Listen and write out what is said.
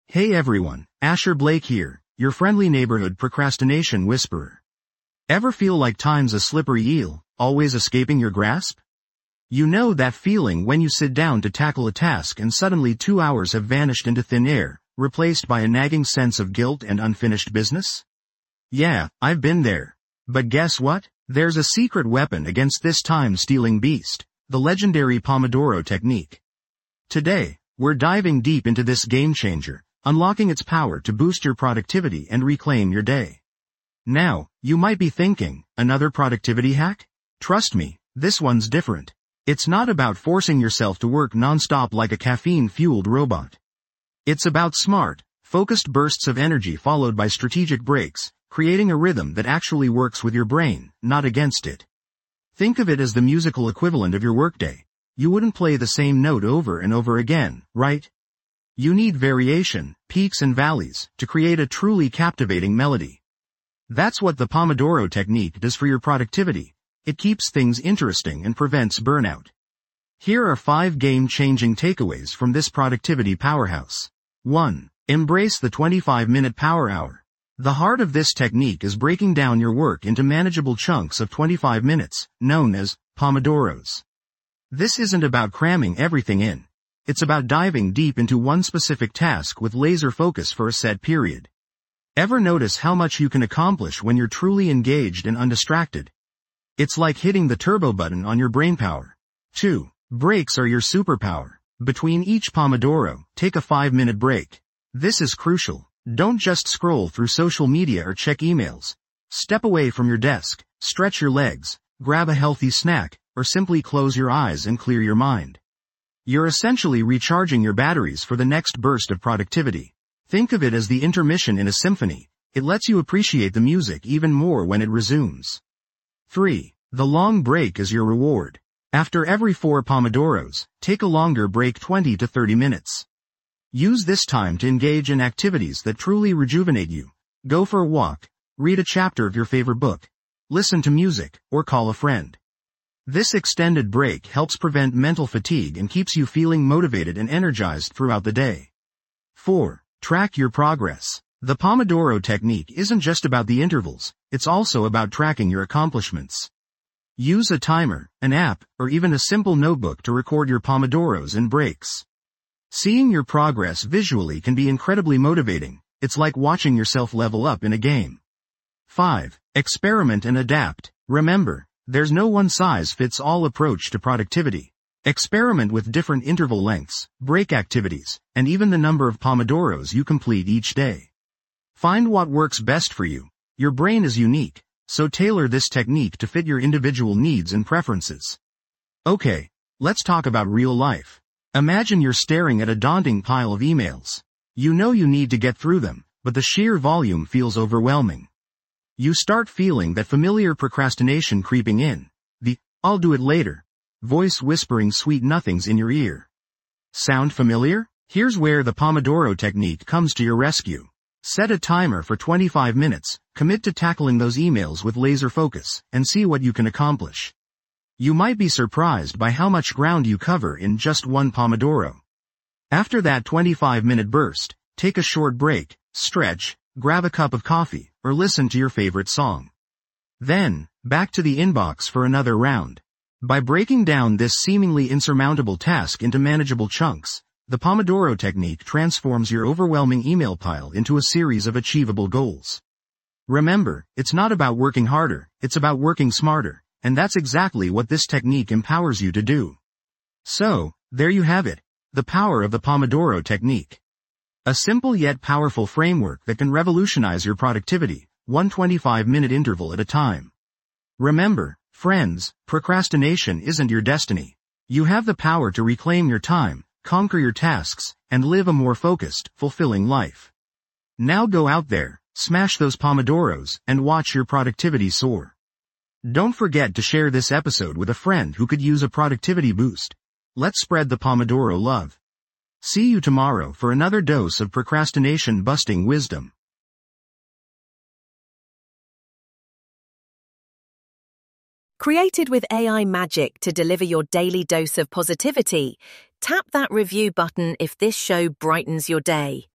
Hey everyone, Asher Blake here, your friendly neighborhood procrastination whisperer. Ever feel like time's a slippery eel, always escaping your grasp? You know that feeling when you sit down to tackle a task and suddenly 2 hours have vanished into thin air, replaced by a nagging sense of guilt and unfinished business? Yeah, I've been there. But guess what? There's a secret weapon against this time-stealing beast, the legendary Pomodoro technique. Today, we're diving deep into this game-changer, unlocking its power to boost your productivity and reclaim your day. Now, you might be thinking, another productivity hack? Trust me, this one's different. It's not about forcing yourself to work non-stop like a caffeine-fueled robot. It's about smart, focused bursts of energy followed by strategic breaks, creating a rhythm that actually works with your brain, not against it. Think of it as the musical equivalent of your workday. You wouldn't play the same note over and over again, right? You need variation, peaks and valleys, to create a truly captivating melody. That's what the Pomodoro technique does for your productivity. It keeps things interesting and prevents burnout. Here are 5 game-changing takeaways from this productivity powerhouse. 1. Embrace the 25-minute power hour. The heart of this technique is breaking down your work into manageable chunks of 25 minutes, known as Pomodoros. This isn't about cramming everything in. It's about diving deep into one specific task with laser focus for a set period. Ever notice how much you can accomplish when you're truly engaged and undistracted? It's like hitting the turbo button on your brainpower. 2. Breaks are your superpower. Between each Pomodoro, take a 5-minute break. This is crucial. Don't just scroll through social media or check emails. Step away from your desk, stretch your legs, grab a healthy snack, or simply close your eyes and clear your mind. You're essentially recharging your batteries for the next burst of productivity. Think of it as the intermission in a symphony. It lets you appreciate the music even more when it resumes. 3. The long break is your reward. After every 4 Pomodoros, take a longer break 20 to 30 minutes. Use this time to engage in activities that truly rejuvenate you. Go for a walk, read a chapter of your favorite book, listen to music, or call a friend. This extended break helps prevent mental fatigue and keeps you feeling motivated and energized throughout the day. 4. Track your progress. The Pomodoro technique isn't just about the intervals, it's also about tracking your accomplishments. Use a timer, an app, or even a simple notebook to record your Pomodoros and breaks. Seeing your progress visually can be incredibly motivating. It's like watching yourself level up in a game. 5. Experiment and adapt. Remember, there's no one-size-fits-all approach to productivity. Experiment with different interval lengths, break activities, and even the number of Pomodoros you complete each day. Find what works best for you. Your brain is unique, so tailor this technique to fit your individual needs and preferences. Okay, let's talk about real life. Imagine you're staring at a daunting pile of emails. You know you need to get through them, but the sheer volume feels overwhelming. You start feeling that familiar procrastination creeping in. The, "I'll do it later," voice whispering sweet nothings in your ear. Sound familiar? Here's where the Pomodoro technique comes to your rescue. Set a timer for 25 minutes, commit to tackling those emails with laser focus, and see what you can accomplish. You might be surprised by how much ground you cover in just one Pomodoro. After that 25-minute burst, take a short break, stretch, grab a cup of coffee, or listen to your favorite song. Then, back to the inbox for another round. By breaking down this seemingly insurmountable task into manageable chunks, the Pomodoro technique transforms your overwhelming email pile into a series of achievable goals. Remember, it's not about working harder, it's about working smarter, and that's exactly what this technique empowers you to do. So, there you have it, the power of the Pomodoro technique. A simple yet powerful framework that can revolutionize your productivity, one 25-minute interval at a time. Remember, friends, procrastination isn't your destiny. You have the power to reclaim your time, conquer your tasks, and live a more focused, fulfilling life. Now go out there, smash those Pomodoros, and watch your productivity soar. Don't forget to share this episode with a friend who could use a productivity boost. Let's spread the Pomodoro love. See you tomorrow for another dose of procrastination-busting wisdom. Created with AI magic to deliver your daily dose of positivity, tap that review button if this show brightens your day.